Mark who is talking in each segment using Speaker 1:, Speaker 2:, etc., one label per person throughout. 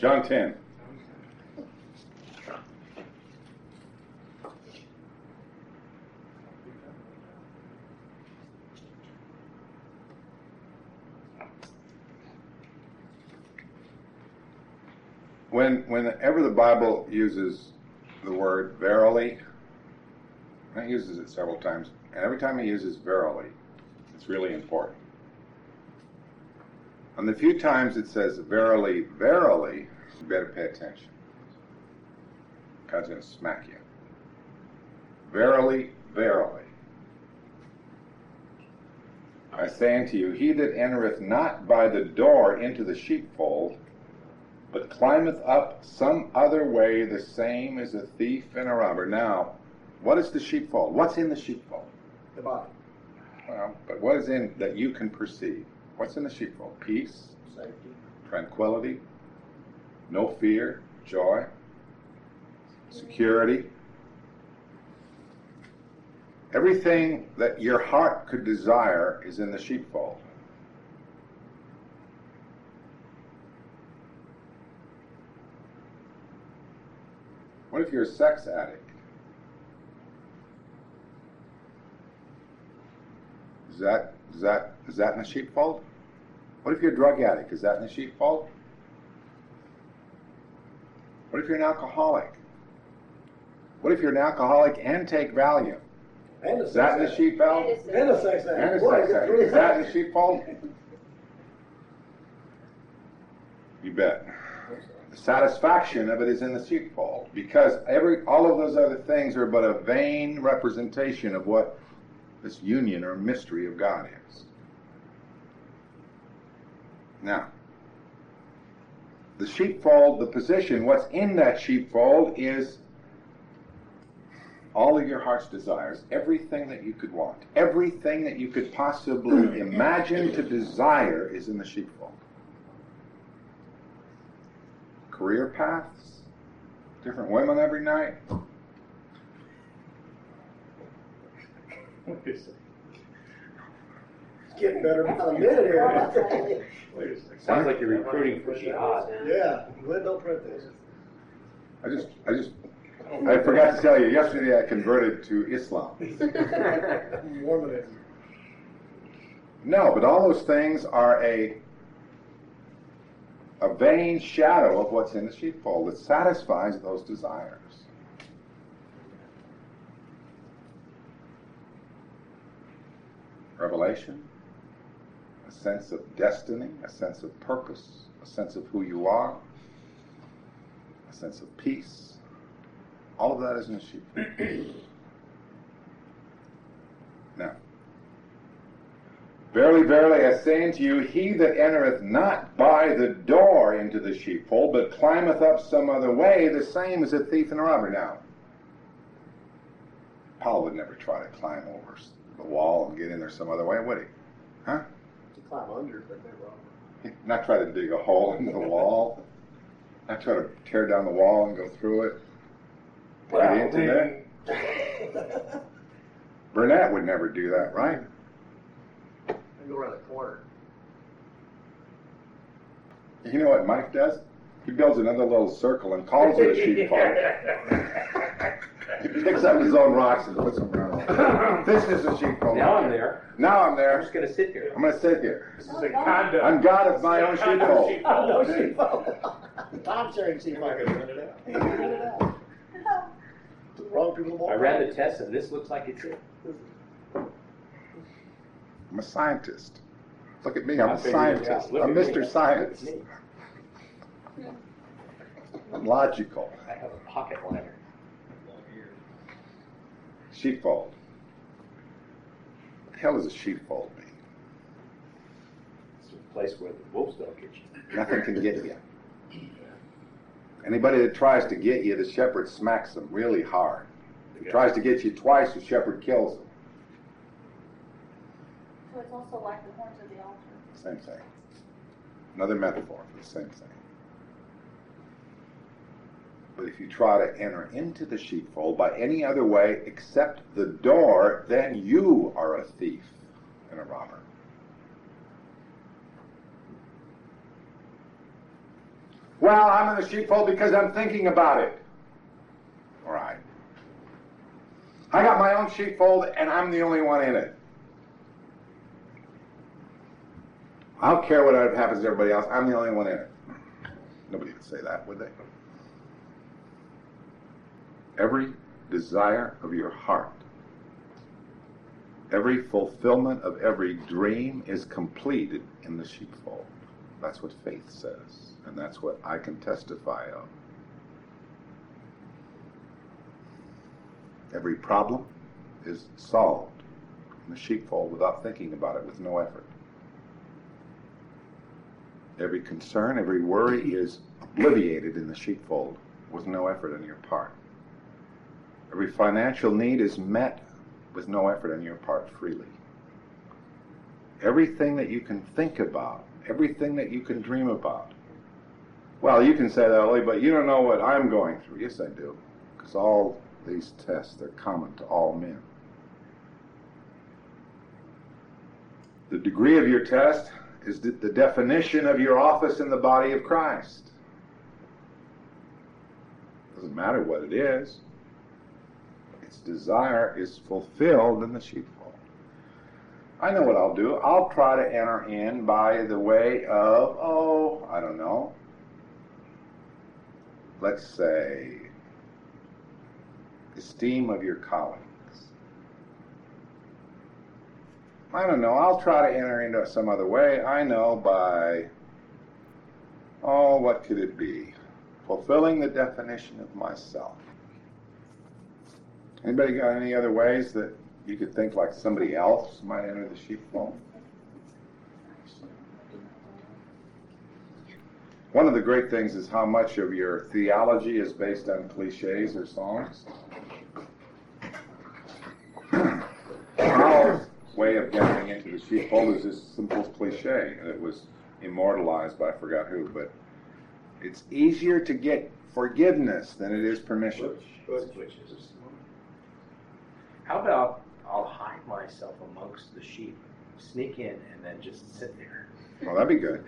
Speaker 1: John 10. Whenever the Bible uses the word verily, and it uses it several times, and every time it uses verily, it's really important. And the few times it says verily, verily, you better pay attention. God's going to smack you. Verily, verily, I say unto you, he that entereth not by the door into the sheepfold, but climbeth up some other way, the same is a thief and a robber. Now, what is the sheepfold? What's in the sheepfold?
Speaker 2: The body.
Speaker 1: Well, but what is in that you can perceive? What's in the sheepfold? Peace,
Speaker 2: Safety.
Speaker 1: tranquility, no fear, joy, security. Everything that your heart could desire is in the sheepfold. What if you're a sex addict? Is that in the sheepfold? What if you're a drug addict? Is that in the sheepfold? What if you're an alcoholic? What if you're an alcoholic and take Valium?
Speaker 2: And a
Speaker 1: Is that in the sheepfold?
Speaker 2: And a sex addict.
Speaker 1: And a
Speaker 2: Boy,
Speaker 1: sex
Speaker 2: good
Speaker 1: addict.
Speaker 2: grief.
Speaker 1: Is that in the sheepfold? You bet. The satisfaction of it is in the sheepfold, because all of those other things are but a vain representation of what this union or mystery of God is. Now, the sheepfold, the position, what's in that sheepfold is all of your heart's desires, everything that you could want, everything that you could possibly imagine to desire is in the sheepfold. Career paths, different women every night.
Speaker 2: It's getting better by the minute here.
Speaker 3: Wait a second. Sounds like you're recruiting for jihad.
Speaker 2: Yeah, Glenn, don't print this.
Speaker 1: I forgot to tell you, yesterday I converted to Islam.
Speaker 2: Mormonism.
Speaker 1: No, but all those things are a vain shadow of what's in the sheepfold that satisfies those desires. Revelation, a sense of destiny, a sense of purpose, a sense of who you are, a sense of peace. All of that is in the sheepfold. Now, verily, verily, I say unto you, he that entereth not by the door into the sheepfold, but climbeth up some other way, the same is a thief and a robber. Now, Paul would never try to climb over the wall and get in there some other way, would he? Huh?
Speaker 2: To climb under, but they're wrong.
Speaker 1: He'd not try to dig a hole into the wall, not try to tear down the wall and go through it. Right into that. Burnett would never do that, right?
Speaker 2: They go around the corner.
Speaker 1: You know what Mike does? He builds another little circle and calls it a sheepfold. He picks up his own rocks and puts them around. This is a sheepfold.
Speaker 3: Now I'm there.
Speaker 1: Now I'm
Speaker 3: I'm
Speaker 1: there.
Speaker 3: just going to sit here.
Speaker 1: I'm going to sit here.
Speaker 4: This is a conduct.
Speaker 1: I'm God of my own sheepfold.
Speaker 2: Oh, no, sheepfold. I'm trying to see if I can rent it out. He can rent it out. The wrong people won't
Speaker 3: I ran
Speaker 2: buy
Speaker 3: the test, and this looks like it's it.
Speaker 1: I'm a scientist. Look at me, I'm
Speaker 3: I
Speaker 1: a
Speaker 3: figured it out.
Speaker 1: scientist.
Speaker 3: Look
Speaker 1: I'm
Speaker 3: at me.
Speaker 1: Mr.
Speaker 3: Look
Speaker 1: Science.
Speaker 3: at me.
Speaker 1: I'm logical.
Speaker 3: I have a pocket liner.
Speaker 1: Sheepfold. What the hell is a sheepfold mean?
Speaker 3: It's a place where the wolves don't get you.
Speaker 1: Nothing can get you. Anybody that tries to get you, the shepherd smacks them really hard. If he tries to get you twice, the shepherd kills them.
Speaker 5: So it's also like the horns of the altar.
Speaker 1: Same thing. Another metaphor for the same thing. But if you try to enter into the sheepfold by any other way except the door, then you are a thief and a robber. Well, I'm in the sheepfold because I'm thinking about it. All right. I got my own sheepfold and I'm the only one in it. I don't care what happens to everybody else. I'm the only one in it. Nobody would say that, would they? Every desire of your heart, every fulfillment of every dream is completed in the sheepfold. That's what faith says, and that's what I can testify of. Every problem is solved in the sheepfold without thinking about it, with no effort. Every concern, every worry is obliviated in the sheepfold with no effort on your part. Every financial need is met with no effort on your part freely. Everything that you can think about, everything that you can dream about. Well, you can say that, Ollie, but you don't know what I'm going through. Yes, I do, because all these tests are common to all men. The degree of your test is the definition of your office in the body of Christ. Doesn't matter what it is. Its desire is fulfilled in the sheepfold. I know what I'll do. I'll try to enter in by the way of, I don't know, let's say, esteem of your colleagues. I don't know, I'll try to enter into some other way. I know by, what could it be? Fulfilling the definition of myself. Anybody got any other ways that you could think like somebody else might enter the sheepfold? One of the great things is how much of your theology is based on cliches or songs. Paul's way of getting into the sheepfold is this simple cliche, and it was immortalized by I forgot who, but it's easier to get forgiveness than it is permission.
Speaker 3: How about I'll hide myself amongst the sheep, sneak in, and then just sit there?
Speaker 1: Well, that'd be good.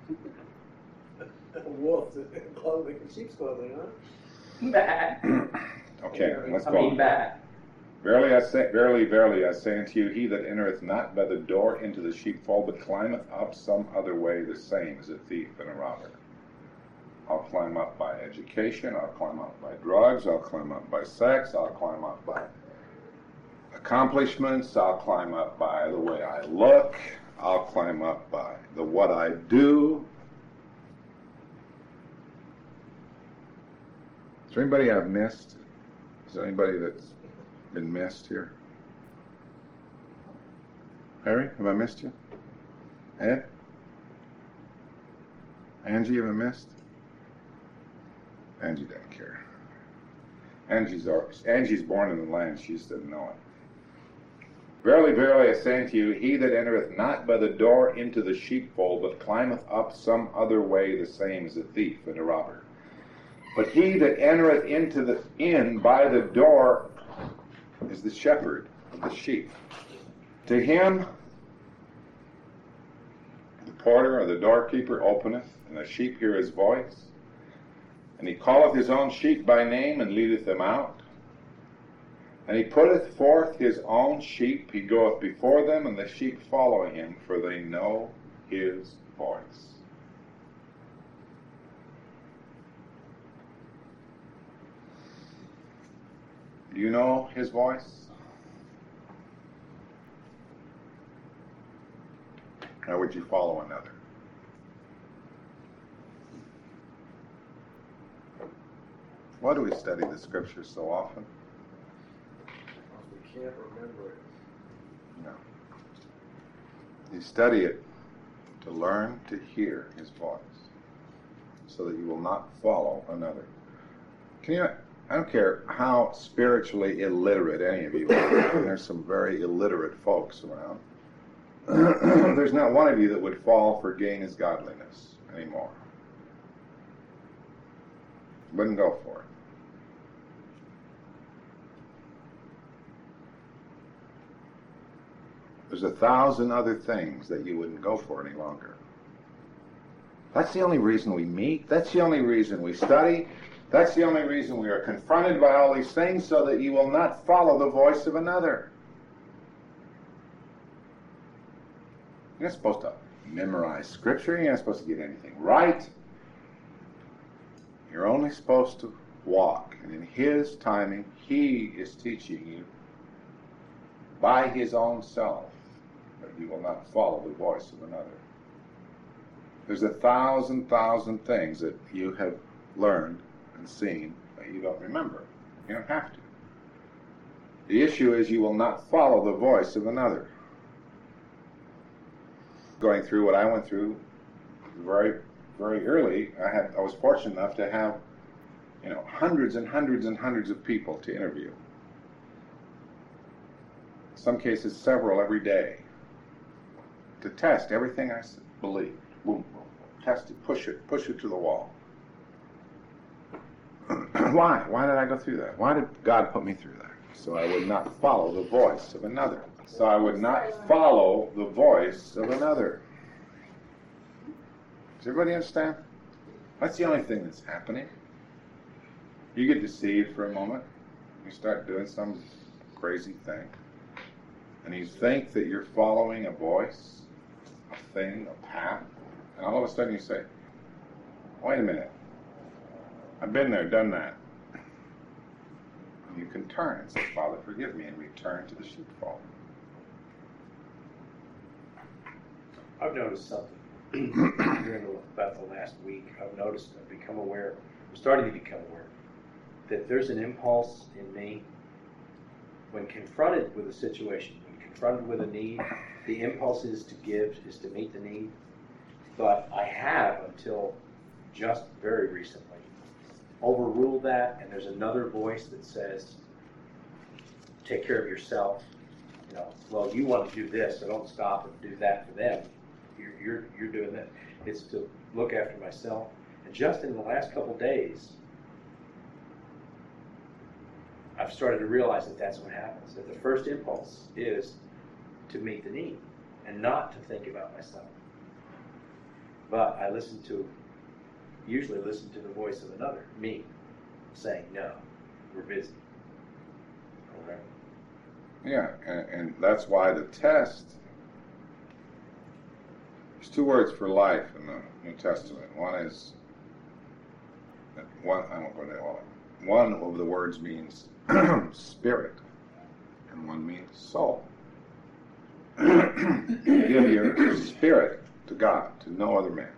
Speaker 2: A wolf in clothing, sheep's clothing, huh?
Speaker 3: Bah.
Speaker 1: Okay, let's
Speaker 3: I
Speaker 1: go
Speaker 3: mean,
Speaker 1: on.
Speaker 3: bah.
Speaker 1: Verily, verily, I say unto you, he that entereth not by the door into the sheepfold, but climbeth up some other way, the same is a thief and a robber. I'll climb up by education, I'll climb up by drugs, I'll climb up by sex, I'll climb up by accomplishments, I'll climb up by the way I look, I'll climb up by the what I do. Is there anybody I've missed? Is there anybody that's been missed here? Harry, have I missed you? Ed? Angie, have I missed? Angie doesn't care. Angie's born in the land, she just doesn't know it. Verily, verily, I say unto you, he that entereth not by the door into the sheepfold, but climbeth up some other way, the same is a thief and a robber. But he that entereth into the inn by the door is the shepherd of the sheep. To him the porter or the doorkeeper openeth, and the sheep hear his voice. And he calleth his own sheep by name, and leadeth them out. And he putteth forth his own sheep, he goeth before them, and the sheep follow him, for they know his voice. Do you know his voice? Or would you follow another? Why do we study the scriptures so often?
Speaker 2: We can't remember it.
Speaker 1: No. You study it to learn to hear his voice, so that you will not follow another. I don't care how spiritually illiterate any of you are. There's some very illiterate folks around. There's not one of you that would fall for gain is godliness anymore. Wouldn't go for it. There's 1,000 other things that you wouldn't go for any longer. That's the only reason we meet. That's the only reason we study. That's the only reason we are confronted by all these things, so that you will not follow the voice of another. You're not supposed to memorize Scripture. You're not supposed to get anything right. You're only supposed to walk. And in His timing, He is teaching you by His own self that you will not follow the voice of another. There's 1,000 things that you have learned and seen that you don't remember. You don't have to. The issue is you will not follow the voice of another. Going through what I went through very, very early, I was fortunate enough to have, hundreds and hundreds and hundreds of people to interview. In some cases, several every day, to test everything I believed. Boom, boom, test it, push it to the wall. Why? Why did I go through that? Why did God put me through that? So I would not follow the voice of another. So I would not follow the voice of another. Does everybody understand? That's the only thing that's happening. You get deceived for a moment. You start doing some crazy thing. And you think that you're following a voice, a thing, a path. And all of a sudden you say, wait a minute. I've been there, done that. And you can turn and say, Father, forgive me, and return to the sheepfold.
Speaker 3: I've noticed something during about the last week. I've become aware, I'm starting to become aware, that there's an impulse in me when confronted with a situation, when confronted with a need, the impulse is to give, is to meet the need. But I have, until just very recently, overruled that, and there's another voice that says, take care of yourself. Well, you want to do this, so don't stop and do that for them. You're doing that. It's to look after myself. And just in the last couple days, I've started to realize that that's what happens. That the first impulse is to meet the need and not to think about myself. But I usually listen to the voice of another, me, saying, no, we're busy. Okay.
Speaker 1: Yeah, and that's why the test, there's two words for life in the New Testament. One I won't go there. One of the words means spirit, and one means soul. Give your spirit to God, to no other man.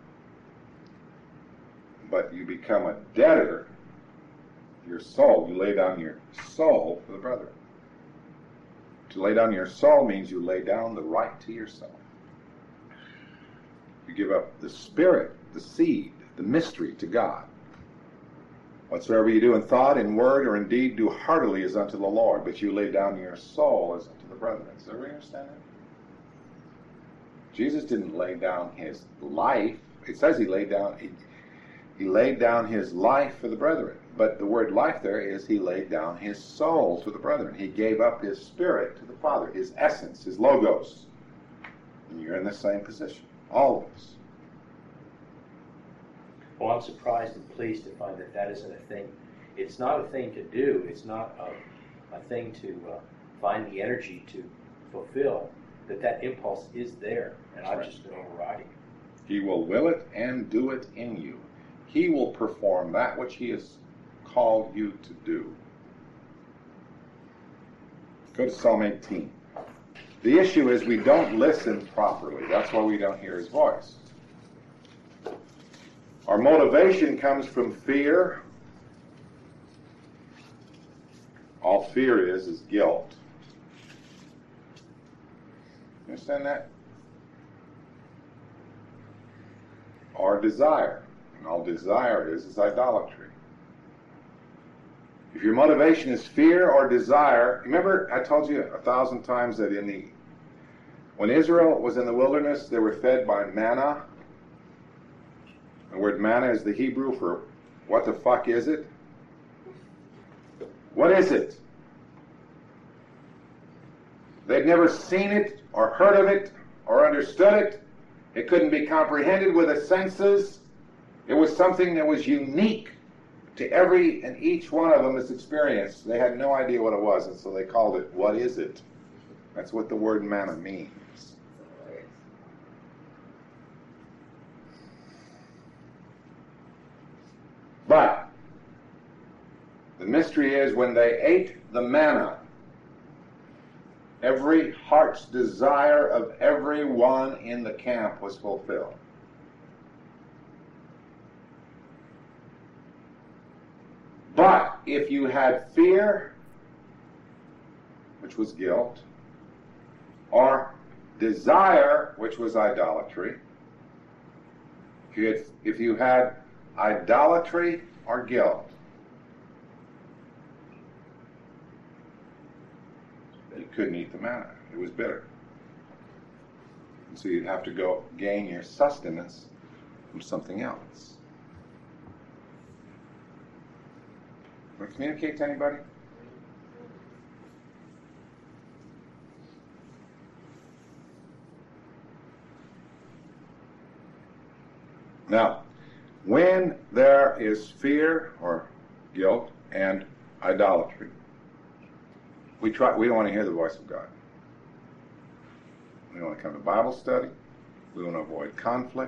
Speaker 1: But you become a debtor, your soul, you lay down your soul for the brethren. To lay down your soul means you lay down the right to yourself. You give up the spirit, the seed, the mystery to God. Whatsoever you do in thought, in word, or in deed, do heartily as unto the Lord, but you lay down your soul as unto the brethren. Does everybody understand that? Jesus didn't lay down his life. It says he laid down his life for the brethren. But the word life there is he laid down his soul to the brethren. He gave up his spirit to the Father, his essence, his logos. And you're in the same position. All of us.
Speaker 3: Well, I'm surprised and pleased to find that isn't a thing. It's not a thing to do. It's not a thing to find the energy to fulfill. That impulse is there, and I've just been overriding it.
Speaker 1: He will it and do it in you. He will perform that which he has called you to do. Go to Psalm 18. The issue is we don't listen properly. That's why we don't hear his voice. Our motivation comes from fear. All fear is guilt. You understand that? Or desire. And all desire is idolatry. If your motivation is fear or desire, remember I told you 1,000 times that when Israel was in the wilderness, they were fed by manna. The word manna is the Hebrew for what the fuck is it? What is it? They'd never seen it or heard of it or understood it. It couldn't be comprehended with the senses. It was something that was unique to every and each one of them. This experience, they had no idea what it was, and so they called it, what is it? That's what the word manna means. But the mystery is, when they ate the manna, every heart's desire of everyone in the camp was fulfilled. But if you had fear, which was guilt, or desire, which was idolatry, if you had idolatry or guilt, you couldn't eat the manna. It was bitter. And so you'd have to go gain your sustenance from something else. Want to communicate to anybody? Now, when there is fear or guilt and idolatry, we don't want to hear the voice of God. We don't want to come to Bible study. We want to avoid conflict.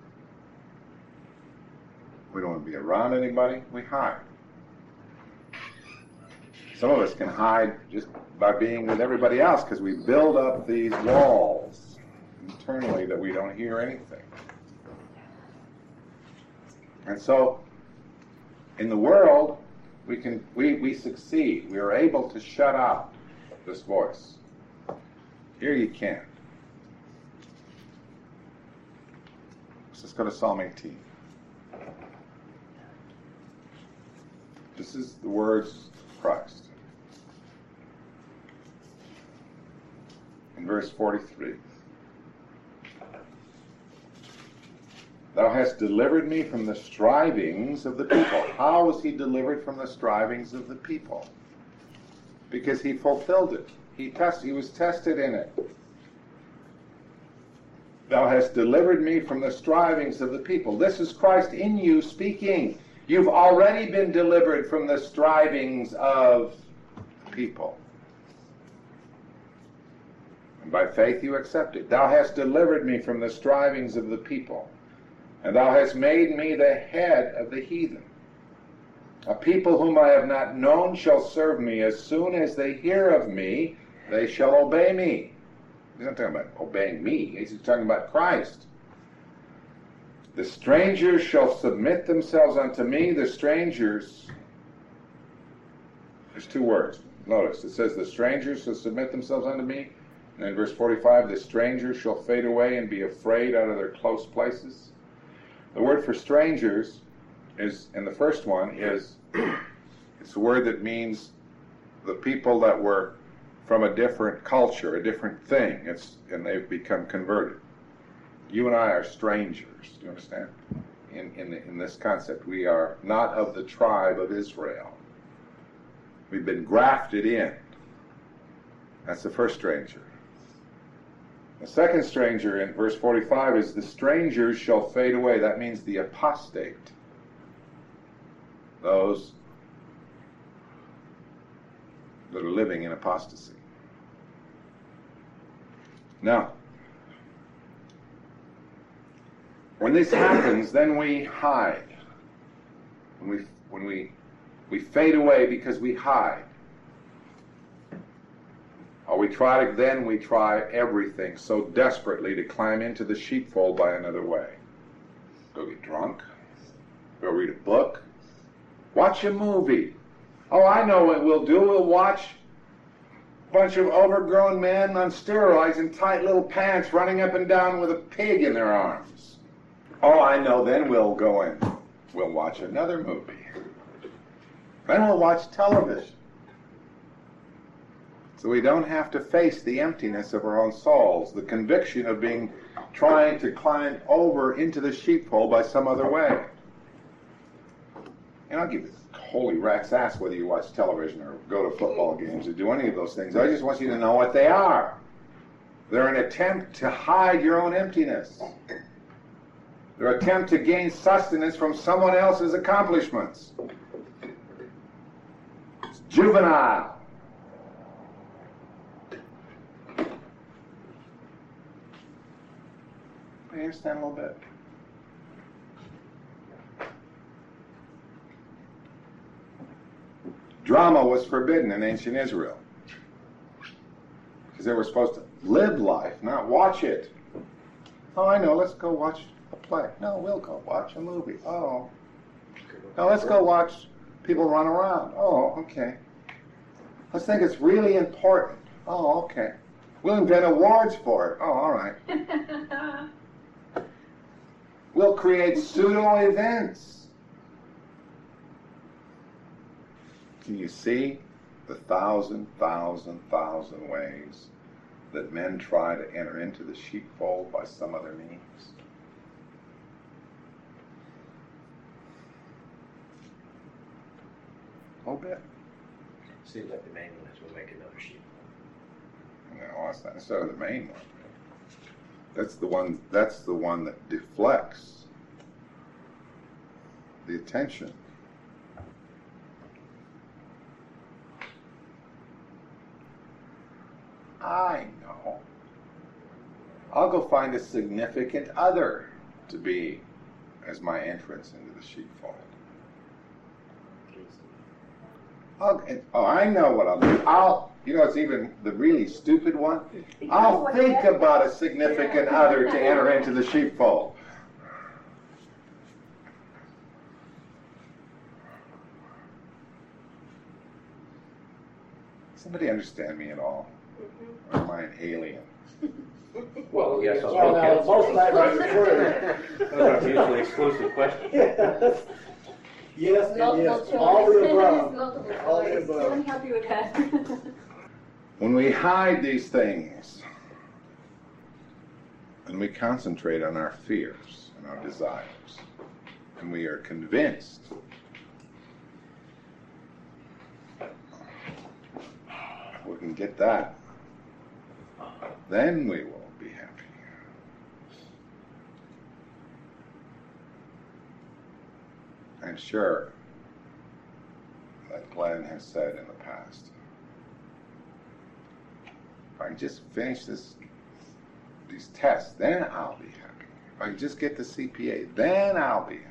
Speaker 1: We don't want to be around anybody. We hide. Some of us can hide just by being with everybody else because we build up these walls internally that we don't hear anything. And so, in the world, we succeed. We are able to shut out this voice. Here you can't. Let's go to Psalm 18. This is the words of Christ. In verse 43. Thou hast delivered me from the strivings of the people. How was he delivered from the strivings of the people? Because he fulfilled it. He was tested in it. Thou hast delivered me from the strivings of the people. This is Christ in you speaking. You've already been delivered from the strivings of people. And by faith you accept it. Thou hast delivered me from the strivings of the people. And thou hast made me the head of the heathen. A people whom I have not known shall serve me. As soon as they hear of me, they shall obey me. He's not talking about obeying me. He's talking about Christ. The strangers shall submit themselves unto me. The strangers, there's two words. Notice, it says the strangers shall submit themselves unto me. And in verse 45, the strangers shall fade away and be afraid out of their close places. The word for strangers is, in the first one, it's a word that means the people that were from a different culture, a different thing, and they've become converted. You and I are strangers, do you understand? In this concept, we are not of the tribe of Israel. We've been grafted in. That's the first stranger. The second stranger in verse 45 is the strangers shall fade away. That means the apostate. Those that are living in apostasy. Now, when this happens, then we hide. When we fade away because we hide. Or we try everything so desperately to climb into the sheepfold by another way. Go get drunk. Go read a book. Watch a movie. Oh, I know what we'll do. We'll watch a bunch of overgrown men on steroids in tight little pants running up and down with a pig in their arms. Oh, I know. Then we'll go in. We'll watch another movie. Then we'll watch television. So we don't have to face the emptiness of our own souls, the conviction of trying to climb over into the sheepfold by some other way. And I'll give you the holy rat's ass whether you watch television or go to football games or do any of those things. I just want you to know what they are. They're an attempt to hide your own emptiness. They're an attempt to gain sustenance from someone else's accomplishments. It's juvenile. You understand a little bit? Drama was forbidden in ancient Israel because they were supposed to live life, not watch it. Oh, I know, let's go watch a play. No, we'll go watch a movie. Oh. No, let's go watch people run around. Oh, okay. Let's think it's really important. Oh, okay. We'll invent awards for it. Oh, all right. We'll create pseudo events. Can you see the thousand ways that men try to enter into the sheepfold by some other means? A little bit.
Speaker 3: Seems like the main one is we'll make another sheep.
Speaker 1: No, that's not necessarily the main one. That's the one that deflects the attention. I know. I'll go find a significant other to be as my entrance into the sheepfold. I know what I'll do. It's even the really stupid one. I'll think about a significant other to enter into the sheepfold. Somebody understand me at all? Or am I an alien?
Speaker 3: Well, yes,
Speaker 2: Well, now, most libraries are true.
Speaker 3: Those are mutually exclusive questions.
Speaker 2: Yes. Yes, and
Speaker 5: Multiple
Speaker 2: yes. All the
Speaker 5: choice.
Speaker 2: above.
Speaker 5: Multiple
Speaker 2: All the
Speaker 5: choice.
Speaker 2: above.
Speaker 5: Let me help you with that.
Speaker 1: When we hide these things and we concentrate on our fears and our desires, and we are convinced we can get that, then we will be happy. I'm sure that Glenn has said in the past, if I can just finish these tests, then I'll be happy. If I can just get the CPA, then I'll be happy.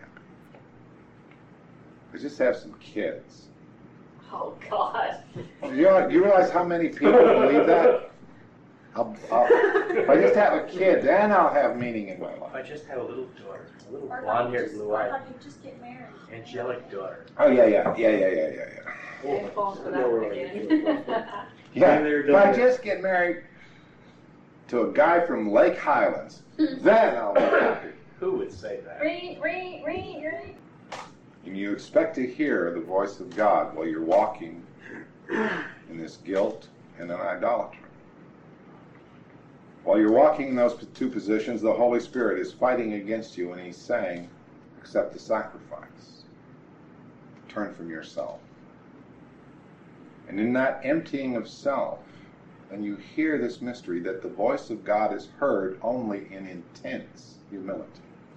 Speaker 1: I just have some kids.
Speaker 5: Oh, God.
Speaker 1: You realize how many people believe that? If I just have a kid, then I'll have meaning in my
Speaker 3: If
Speaker 1: life.
Speaker 3: I just have a little daughter, a little
Speaker 5: Or
Speaker 3: blonde-haired,
Speaker 5: Or
Speaker 3: blue-eyed,
Speaker 5: how do you just get married?
Speaker 3: angelic daughter.
Speaker 1: Oh, yeah.
Speaker 5: And falls for that one again.
Speaker 1: Yeah,
Speaker 2: Been there,
Speaker 1: if
Speaker 2: done
Speaker 1: I
Speaker 2: that.
Speaker 1: just get married to a guy from Lake Highlands, then I'll be happy.
Speaker 3: Who would say that?
Speaker 5: Read.
Speaker 1: And you expect to hear the voice of God while you're walking in this guilt and in idolatry. While you're walking in those two positions, the Holy Spirit is fighting against you and he's saying, accept the sacrifice. Turn from yourself. And in that emptying of self, then you hear this mystery that the voice of God is heard only in intense humility.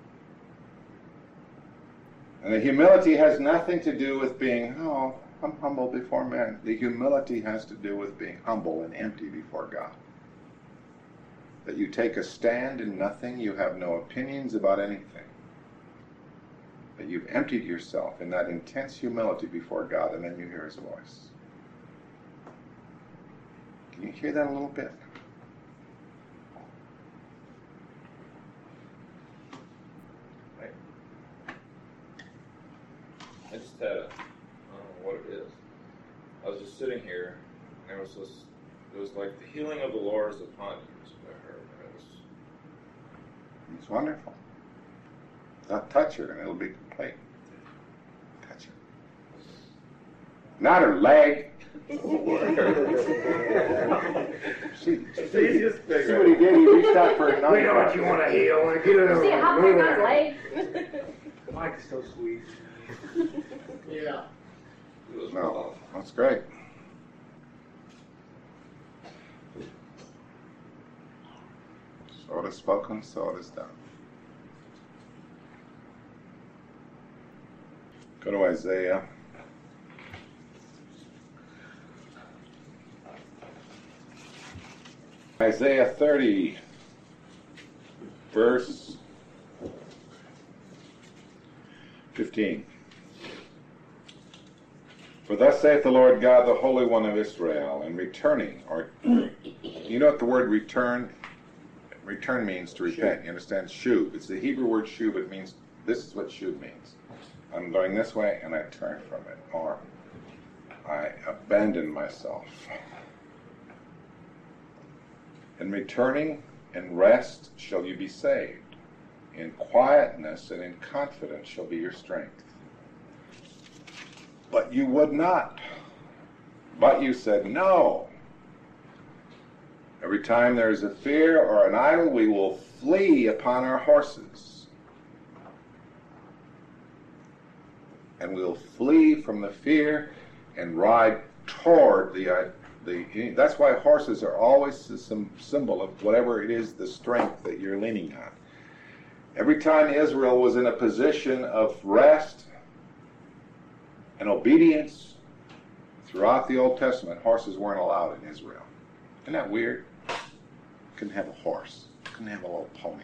Speaker 1: And the humility has nothing to do with being, I'm humble before men. The humility has to do with being humble and empty before God. That you take a stand in nothing, you have no opinions about anything. That you've emptied yourself in that intense humility before God, and then you hear his voice. Can you hear that a little bit?
Speaker 4: I just had I don't know what it is. I was just sitting here, and it was like the healing of the Lord is upon you, is what I heard. And it was,
Speaker 1: It's wonderful. Now touch her and it'll be complete. Touch her. Not her leg. See what he did? He reached out for a knife.
Speaker 2: We know what you want to heal. And get it over.
Speaker 5: See how
Speaker 2: Move
Speaker 5: big
Speaker 2: it.
Speaker 5: my leg?
Speaker 3: Mike's so sweet.
Speaker 2: Yeah.
Speaker 4: it was
Speaker 1: No, that's great. is spoken, so it is done. Go to Isaiah. Isaiah 30, verse 15. For thus saith the Lord God, the Holy One of Israel, and returning, or you know what the word return means to repent. You understand? Shub. It's the Hebrew word shub. It means, this is what shub means. I'm going this way and I turn from it, or I abandon myself. In returning and rest shall you be saved. In quietness and in confidence shall be your strength. But you would not. But you said no. Every time there is a fear or an idol, we will flee upon our horses. And we'll flee from the fear and ride toward that's why horses are always some symbol of whatever it is, the strength that you're leaning on. Every time Israel was in a position of rest and obedience throughout the Old Testament, horses weren't allowed in Israel. Isn't that weird? Couldn't have a horse. Couldn't have a little pony.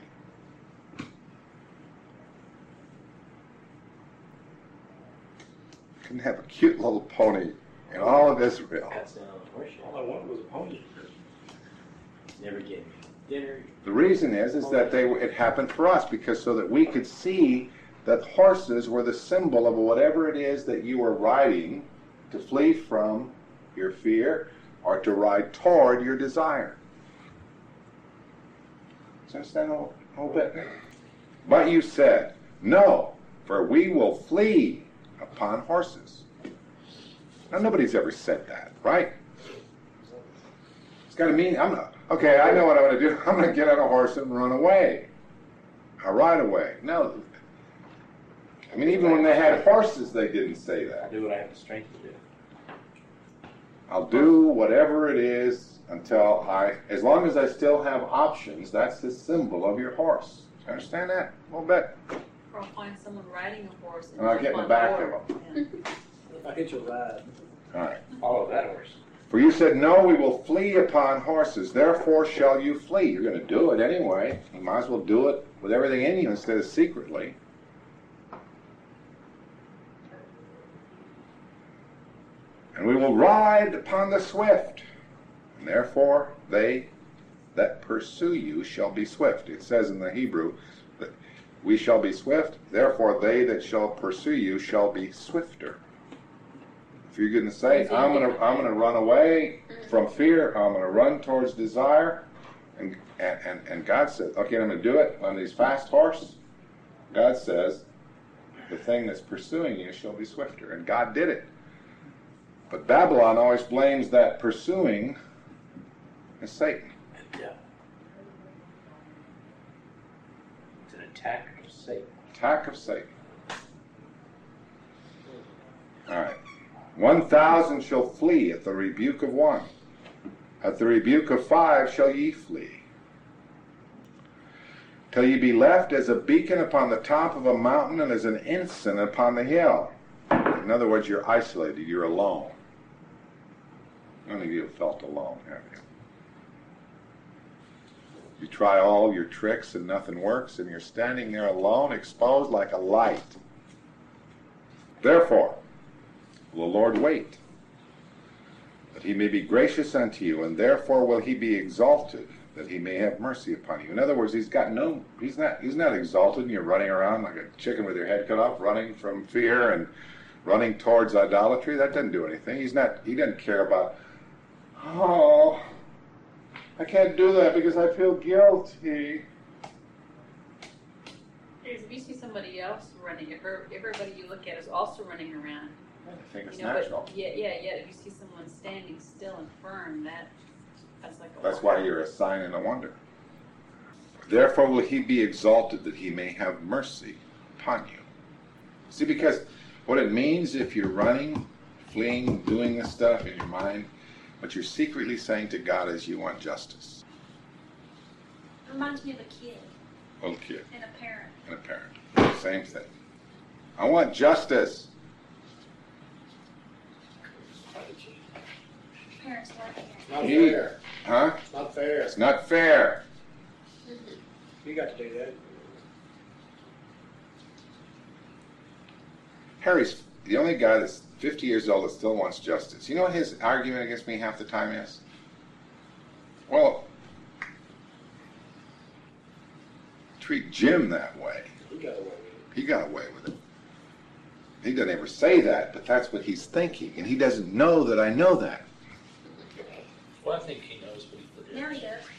Speaker 1: Couldn't have a cute little pony in all of Israel.
Speaker 2: All I wanted was a pony. Never gave me dinner.
Speaker 1: The reason is that it happened for us, because so that we could see that horses were the symbol of whatever it is that you were riding to flee from your fear or to ride toward your desire. Does that understand a little bit? But you said, no, for we will flee upon horses. Now, nobody's ever said that, right? It's got to mean, okay, I know what I'm going to do. I'm going to get on a horse and run away. I'll ride away. No. I mean, even when they had horses, they didn't say that.
Speaker 3: I'll do what I have the strength to do.
Speaker 1: I'll do whatever it is until as long as I still have options. That's the symbol of your horse. You understand that? A little bit.
Speaker 5: Or I'll find someone riding a horse
Speaker 1: And I'll get in the back of them.
Speaker 2: If I hit your ride.
Speaker 1: All right.
Speaker 3: Follow that horse.
Speaker 1: For you said, no, we will flee upon horses. Therefore shall you flee. You're going to do it anyway. You might as well do it with everything in you instead of secretly. And we will ride upon the swift. And therefore they that pursue you shall be swift. It says in the Hebrew that we shall be swift. Therefore they that shall pursue you shall be swifter. If you're going to say, I'm going to run away from fear, I'm going to run towards desire, and God says, okay, I'm going to do it on these fast horse. God says, the thing that's pursuing you shall be swifter. And God did it. But Babylon always blames that pursuing as Satan.
Speaker 3: Yeah. It's an attack of Satan.
Speaker 1: Attack of Satan. All right. 1,000 shall flee at the rebuke of one. At the rebuke of 5 shall ye flee. Till ye be left as a beacon upon the top of a mountain and as an ensign upon the hill. In other words, you're isolated. You're alone. None of you have felt alone, have you? You try all your tricks and nothing works, and you're standing there alone, exposed like a light. Therefore, will the Lord wait, that he may be gracious unto you, and therefore will he be exalted, that he may have mercy upon you. In other words, he's not exalted, and you're running around like a chicken with your head cut off, running from fear and running towards idolatry. That doesn't do anything. He doesn't care about, oh, I can't do that because I feel guilty.
Speaker 5: Because if you see somebody else running, if everybody you look at is also running around,
Speaker 1: I think it's
Speaker 5: you know,
Speaker 1: natural.
Speaker 5: but yet if you see someone standing still and firm, that's like a
Speaker 1: That's why you're a sign and a wonder. Therefore will he be exalted, that he may have mercy upon you. See, because what it means if you're running, fleeing, doing this stuff in your mind, what you're secretly saying to God is you want justice.
Speaker 5: Reminds me of a kid
Speaker 1: Little kid
Speaker 5: and a parent.
Speaker 1: and a parent. Same thing. I want justice.
Speaker 5: Parents like it.
Speaker 2: Not
Speaker 1: He-
Speaker 2: fair.
Speaker 1: Huh?
Speaker 2: It's not fair.
Speaker 1: It's not fair.
Speaker 2: You got to do that.
Speaker 1: Harry's the only guy that's 50 years old that still wants justice. You know what his argument against me half the time is? Well, treat Jim that way.
Speaker 2: He got away with it.
Speaker 1: He got away with it. He doesn't ever say that, but that's what he's thinking, and he doesn't know that I know that.
Speaker 6: Well, I think he knows what he did.
Speaker 5: Now he does.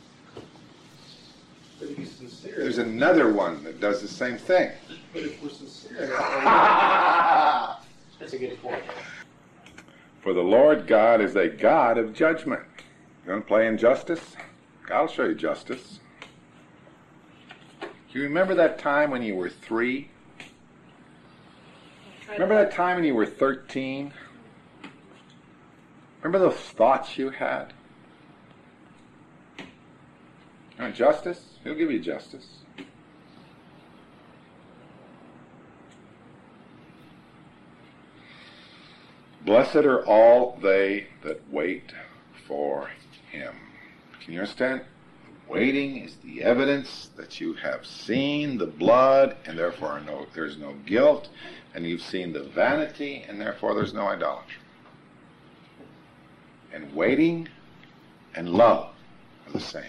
Speaker 2: But if he's sincere.
Speaker 1: There's another one that does the same thing.
Speaker 2: But if we're sincere.
Speaker 3: That's a good point.
Speaker 1: For the Lord God is a God of judgment. You want to play injustice? God will show you justice. Do you remember that time when you were 3? Remember that time when you were 13? Remember those thoughts you had? You want justice? He'll give you justice. Blessed are all they that wait for him. Can you understand? Waiting is the evidence that you have seen the blood, and therefore there's no guilt, and you've seen the vanity, and therefore there's no idolatry. And waiting and love are the same.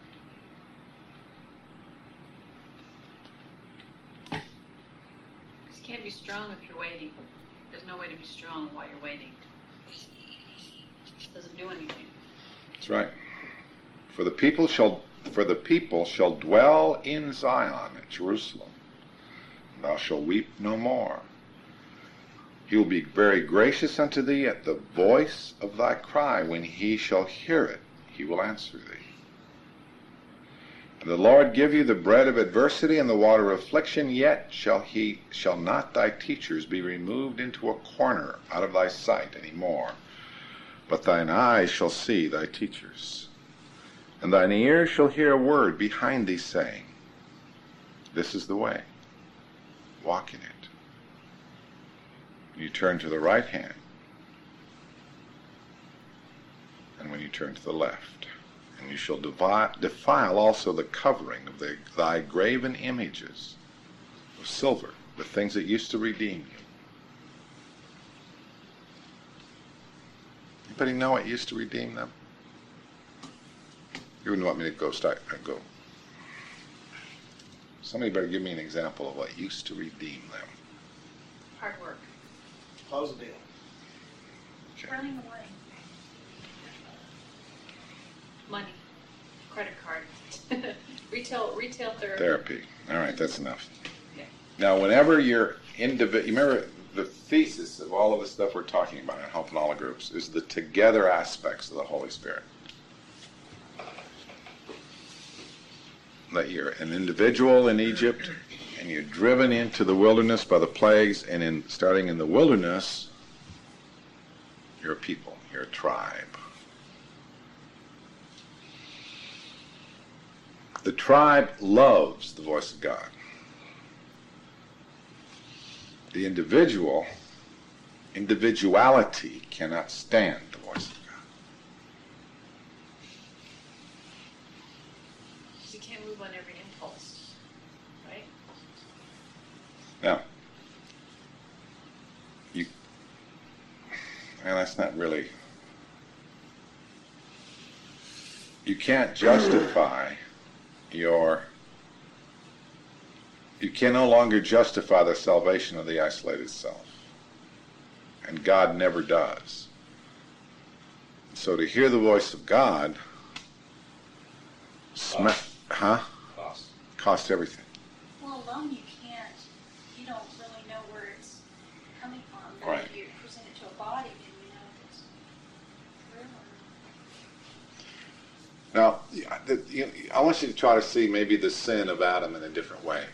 Speaker 5: You can't be strong if you're waiting. There's no way to be strong while you're waiting. It doesn't do anything.
Speaker 1: That's right. For the people shall dwell in Zion at Jerusalem. And thou shalt weep no more. He will be very gracious unto thee at the voice of thy cry. When he shall hear it, he will answer thee. And the Lord give you the bread of adversity and the water of affliction, yet shall not thy teachers be removed into a corner out of thy sight any more. But thine eyes shall see thy teachers. And thine ears shall hear a word behind thee saying, this is the way, walk in it. You turn to the right hand, and when you turn to the left, and you shall defile also the covering of thy graven images of silver, the things that used to redeem you. Anybody know what used to redeem them? You wouldn't want me to go. Somebody better give me an example of what used to redeem them.
Speaker 5: Hard work.
Speaker 2: Close the deal.
Speaker 1: Okay.
Speaker 5: Running away. Money. Credit card. retail therapy.
Speaker 1: Therapy. All right, that's enough.
Speaker 5: Yeah.
Speaker 1: Now, whenever you're you remember the thesis of all of the stuff we're talking about in helping all the groups is the together aspects of the Holy Spirit. That you're an individual in Egypt, and you're driven into the wilderness by the plagues, and starting in the wilderness, you're a people, you're a tribe. The tribe loves the voice of God. The individuality cannot stand the voice of God.
Speaker 5: You can't move on every impulse, right?
Speaker 1: Now, well, that's not really, you can't justify you can no longer justify the salvation of the isolated self. And God never does. So to hear the voice of God costs everything.
Speaker 7: Well, alone you can't. You don't really know where it's coming from. But
Speaker 1: Right.
Speaker 7: if you present it to a body, then you know it's real.
Speaker 1: Now, I want you to try to see maybe the sin of Adam in a different way.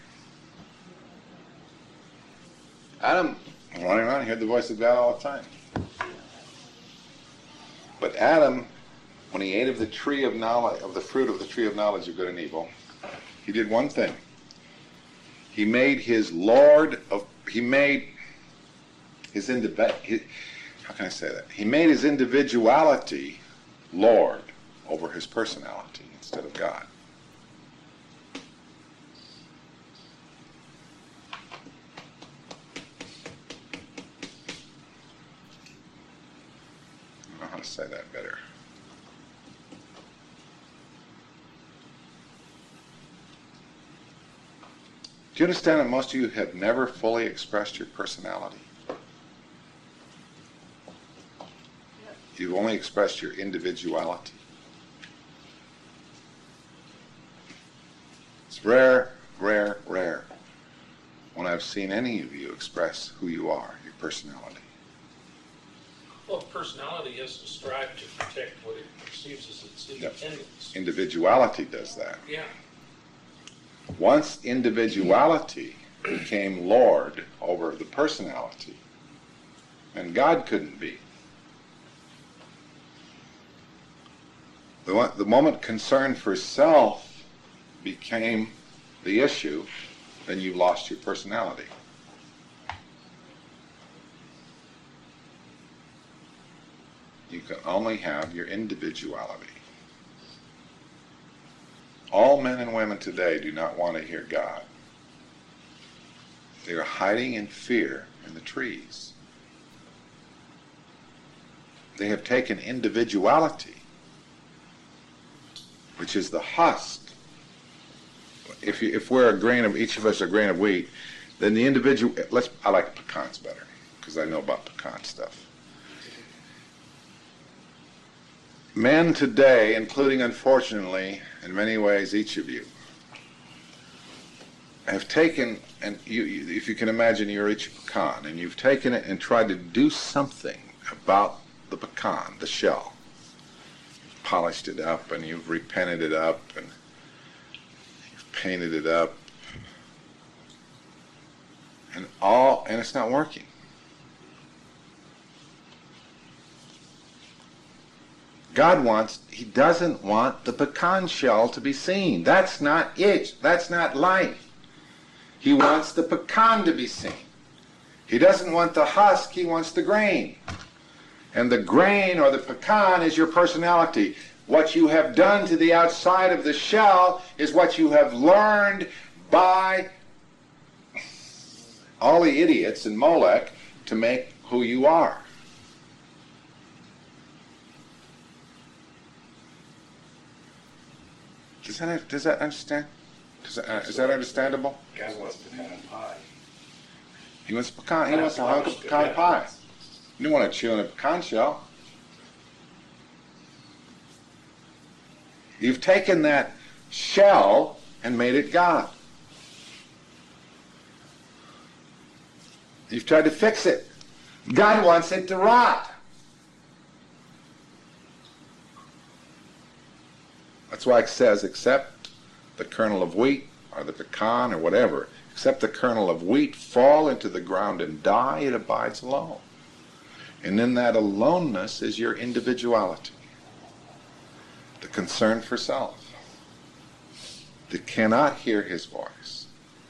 Speaker 1: Adam running around, heard the voice of God all the time. But Adam when he ate of the tree of knowledge, of the fruit of the tree of knowledge of good and evil, he did one thing. He made his Lord of, he made his, how can I say that? He made his individuality Lord over his personality instead of God. I don't know how to say that better. Do you understand that most of you have never fully expressed your personality? You've only expressed your individuality. It's rare, rare, rare when I've seen any of you express who you are, your personality.
Speaker 6: Well, personality has to strive to protect what it perceives as its independence.
Speaker 1: Individuality does that.
Speaker 6: Yeah.
Speaker 1: Once individuality became Lord over the personality, and God couldn't be. The moment concern for self became the issue, then you lost your personality. You can only have your individuality. All men and women today do not want to hear God. They are hiding in fear in the trees. They have taken individuality, which is the husk. If we're a grain of, each of us a grain of wheat, then the individual, I like pecans better, because I know about pecan stuff. Men today, including, unfortunately, in many ways, each of you, have taken, and if you can imagine, you're each a pecan, and you've taken it and tried to do something about the pecan, the shell. You've polished it up, and you've repented it up, and you've painted it up, and it's not working. God he doesn't want the pecan shell to be seen. That's not it. That's not life. He wants the pecan to be seen. He doesn't want the husk, he wants the grain. And the grain or the pecan is your personality. What you have done to the outside of the shell is what you have learned by all the idiots in Molech to make who you are. Does that understand? Is that understandable?
Speaker 2: God wants pecan pie.
Speaker 1: He wants pecan. He wants a hunk of pecan pie. You don't want to chew on a pecan shell. You've taken that shell and made it God. You've tried to fix it. God wants it to rot. That's why it says, except the kernel of wheat, or the pecan, or whatever, except the kernel of wheat fall into the ground and die, it abides alone. And in that aloneness is your individuality, the concern for self, that cannot hear his voice.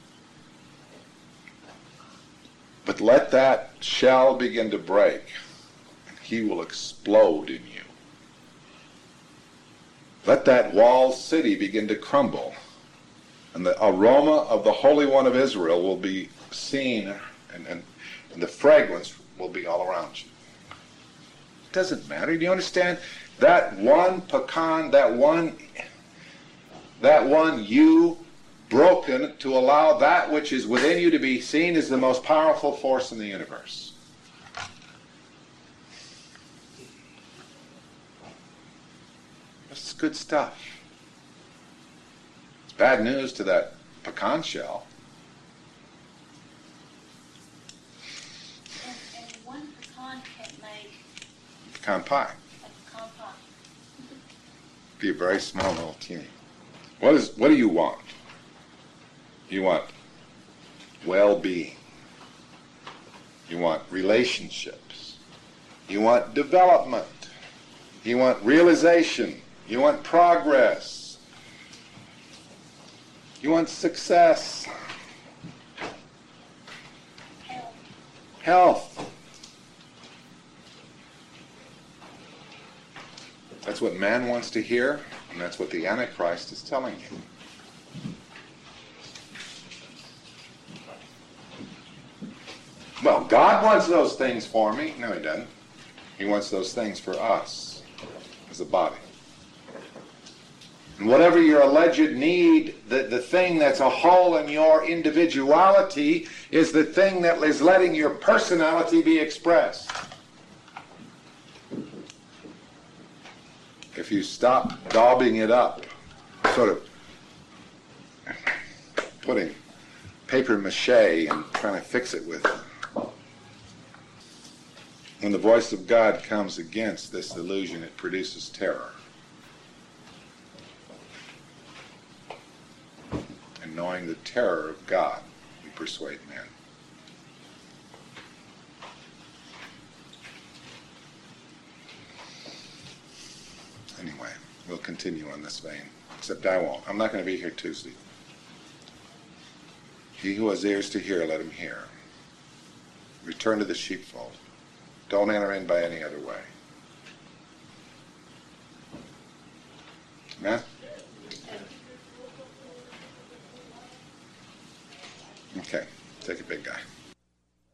Speaker 1: But let that shell begin to break, and he will explode in you. Let that walled city begin to crumble, and the aroma of the Holy One of Israel will be seen, and the fragrance will be all around you. It doesn't matter. Do you understand? That one pecan, that one you broken to allow that which is within you to be seen is the most powerful force in the universe. It's good stuff. It's bad news to that pecan shell.
Speaker 7: And one pecan can make
Speaker 1: Pecan pie.
Speaker 7: a pecan pie.
Speaker 1: Be a very small little teeny. What do you want? You want well-being. You want relationships. You want development. You want realization. You want progress. You want success. Health. That's what man wants to hear, and that's what the Antichrist is telling you. Well, God wants those things for me. No, he doesn't. He wants those things for us as a body. And whatever your alleged need, the thing that's a hole in your individuality is the thing that is letting your personality be expressed. If you stop daubing it up, sort of putting paper mache and trying to fix it with, when the voice of God comes against this illusion, it produces terror. And knowing the terror of God, we persuade men. Anyway, we'll continue on this vein. Except I won't. I'm not going to be here Tuesday. He who has ears to hear, let him hear. Return to the sheepfold. Don't enter in by any other way. Amen? Okay, take a big guy.